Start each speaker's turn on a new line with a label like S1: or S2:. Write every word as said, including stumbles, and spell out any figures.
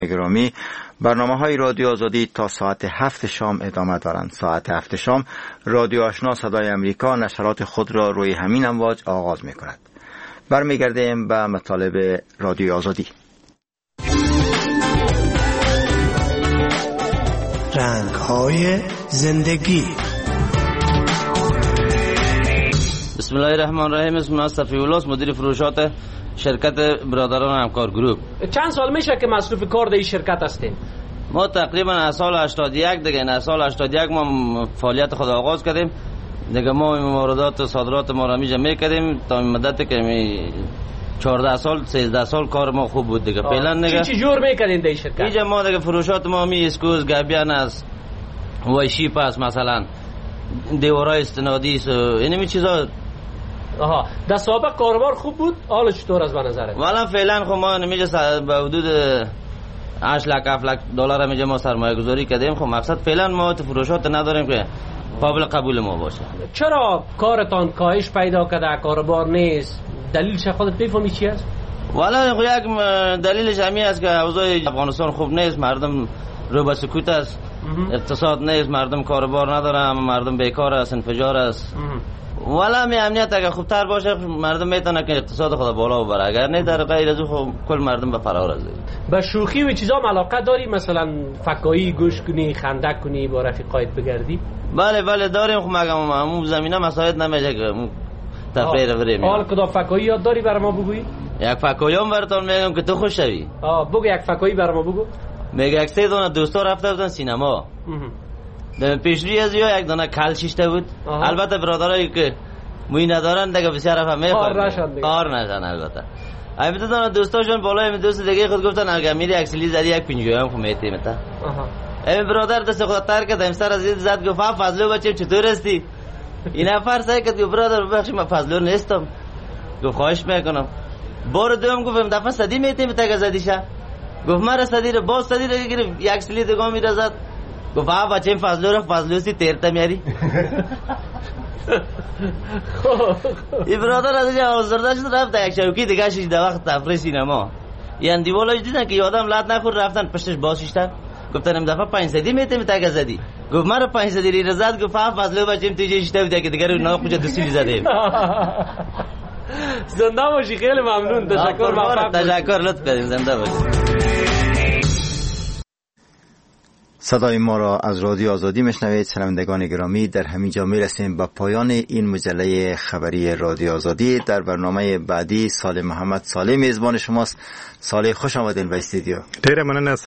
S1: گرامی، برنامه های رادیو آزادی تا ساعت هفت شام ادامه دارند. ساعت هفت شام رادیو آشنا صدای امریکا نشرات خود را روی همین امواج آغاز می کند. برمیگردیم به مطالب رادیو آزادی.
S2: رنگ های زندگی.
S3: بسم الله الرحمن الرحیم. اسم من صفی الله، مدیر فروشات شرکت برادران همکار گروپ.
S4: چند سال میشه که مصروف کار در این شرکت هستیم؟
S3: ما تقریبا از سال هشتاد و یک دیگه از سال هشتاد و یک ما فعالیت خود آغاز کردیم دیگه. ما واردات و صادرات ما را میجا میکردیم تا مدت که می چهارده سال سیزده سال کار ما خوب بود دیگه. فعلا دیگه
S4: چی چی جور میکردین در این شرکت؟
S3: اینجا ما دیگه فروشات ما می اسکوز گابیان است و شیپ است، مثلا دیوارای استنادی است، اینمی چیزا.
S4: آها، در سابق کاروبار خوب بود، حالا چطور است به نظرت؟
S3: والا فعلا خب ما نمیجا به حدود هشت لک هفت لک دلار میجا ما سرمایه گذاری کردیم. خب مقصد فعلا ما فروشات نداریم که قابل قبول ما باشه.
S4: چرا کارتان کاهش پیدا کرده، کاروبار نیست؟ دلیلش خودت میفهمی چی است؟
S3: والا یک دلیلش همین است که اوضاع افغانستان خوب نیست، مردم رو به سکوت است، اقتصاد نیست، مردم کاروبار ندارن، مردم بیکار است، انفجار است. والا می امنیت اگه خوبتر باشه مردم میتونه که اقتصاد خود بالا ببره، اگر نه در غیر از خب کل مردم به فرار است.
S4: به شوخی و چیزا علاقه داری؟ مثلا فکایی گوش کنی، خنده کنی، با رفیقایت بگردی؟
S3: بله بله داریم. خب مگه اون زمینه مساعد نمیشه که تفریح بریم.
S4: حال کدام فکایی یاد داری برام بگویی؟
S3: یک فکایی هم براتون میگم که تو خوش شوی.
S4: آ بگو یک فکایی برام بگو.
S3: میگه یک سه دونه دوستا رفته بودن سینما. در پیشروی از یا یک دونه کل شیشته بود. آه. البته برادرایی که موی ندارن دیگه بسیار رفت میخواد
S4: کار نشن دیگه.
S3: کار نشن البته. البته دونه دوستاشون بالای دوست دیگه خود گفتن اگه میری اکسلی زدی یک پنجاه هم خو میتی متا. آها. این برادر دست خود تر کرد امسر از زد گفت فضلو بچه چطور هستی؟ این نفر سعی کرد گفت برادر ببخشید من فضلو نیستم. گفت خواهش میکنم. بار دوم گفتم دفعه صدی میتی متا زدیشه. گفت مرا صدی رو باز صدی رو گرفت یک سلی دیگه میره زد. گفت آ بچه فضلو رو فضلو سی تیرتا میاری. این برادر از اینجا آزرده شد رفت یک شوکی دیگه شیش وقت تفریح سینما. یعنی دیوالاش دیدن که یادم لط نخور رفتن پشتش باسیشتن. گفتن ام دفعه پنج صدی میتیم تا زدی. گفت مرا پنج صدی ری زد. گفت آ فضلو بچیم تو جیشته بود که دیگه نه کجا دستی زدیم.
S4: زنده باشی، خیلی ممنون. تشکر موفق
S3: تشکر لطف کردین. زنده باشی.
S1: صدای ما را از رادیو آزادی میشنوید. شنوندگان گرامی، در همین جا میرسیم به پایان این مجله خبری رادیو آزادی. در برنامه بعدی صالح محمد صالح میزبان شماست. صالح خوش آمدین به استودیو.
S5: خیلی ممنون.